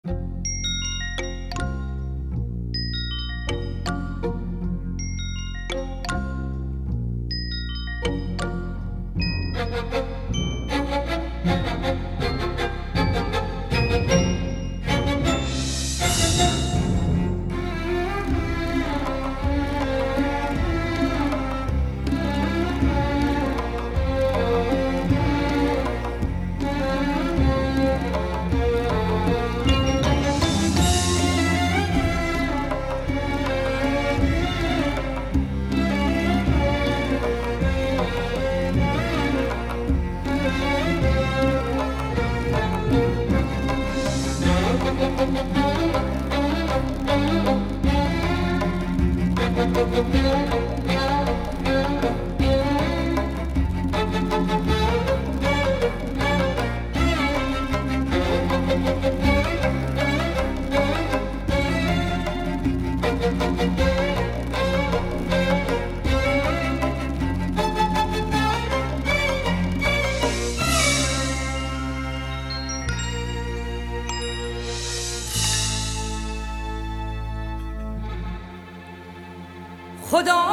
خدا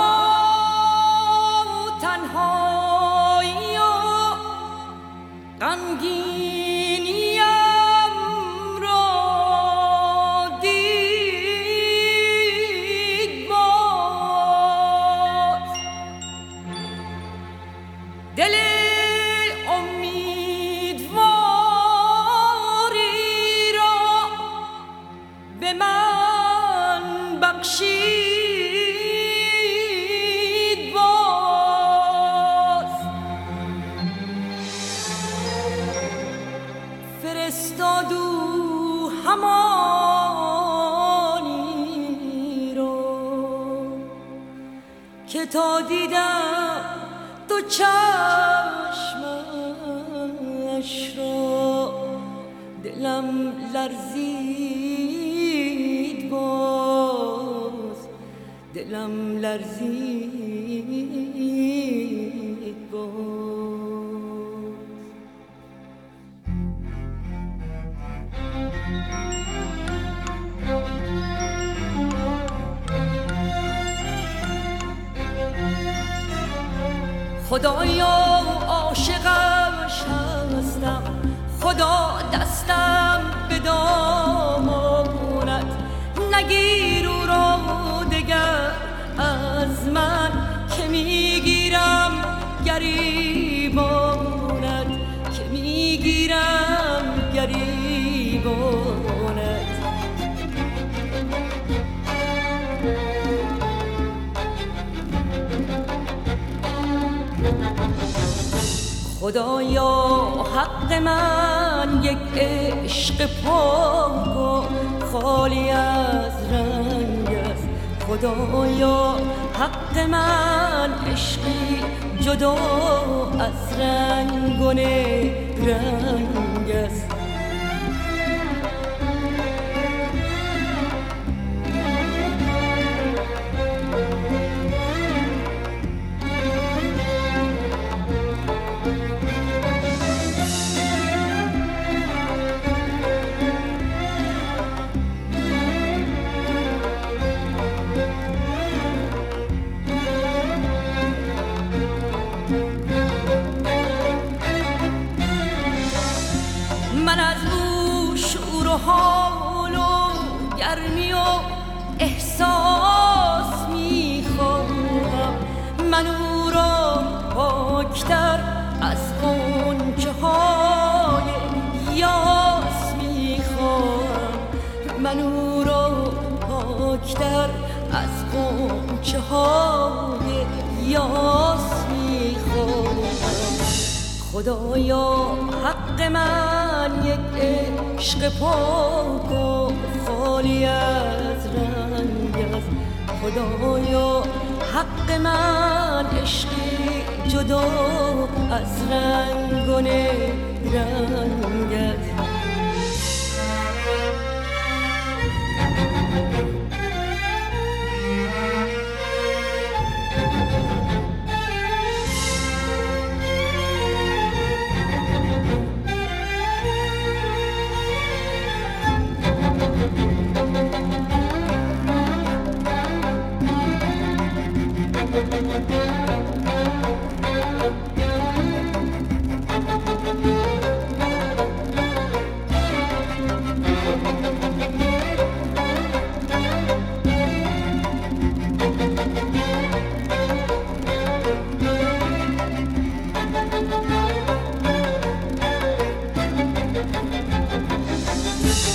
تنهایی و غمگینیم را دید باز، دل امیدواری را به من بخشید. فرستادو همانی رو که تا دیدم تو چشمش را دلم لرزید باز، دلم لرزید باز. خدایا عاشقش هستم، خدا دستم به دامانت نگیر او را دگر از من، که میگیرم گریبانت، که میگیرم گریبانت. خدایا حق من یک عشق پاک و خالی از رنگ است، خدایا حق من عشقی جدا از رنگ و رنگ است. من از او شور و حال و گرمی و احساس میخواهم، من او را پاکتر از غنچه های یاس میخواهم، من او را پاکتر از غنچه های یاس میخواهم. خدایا حق من یک عشق پاک و خالی از رنگ است، خدایا حق من عشقی جدا از رنگ و رنگ است.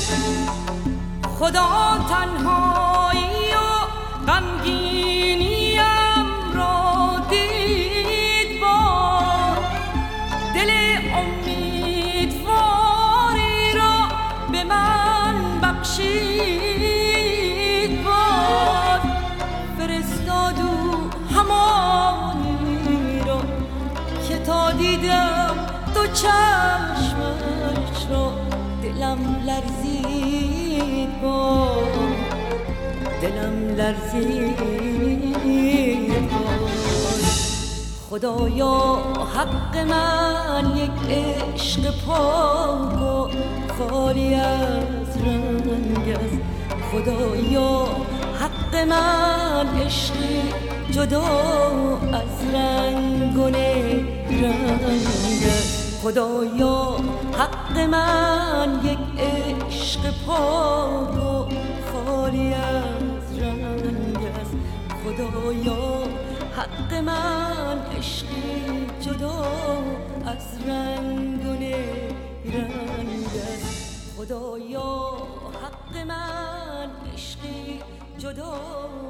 خدا تنهایی و غمگینیم را دید با دل امیدواری را به من بخشید باد فرستاد او همانی را که تا دیدم تو چشمش را دلم لرزید باد دلم لرزید باد خدایا حق من یک عشق پاک و خالی از رنگ است خدایا حق من عشقی جدا از رنگ و رنگ است خدایا حق من یک عشق پاک و خالی از رنگ است خدایا حق من عشقی جدا از رنگ و رنگ است خدایا حق من عشقی جدا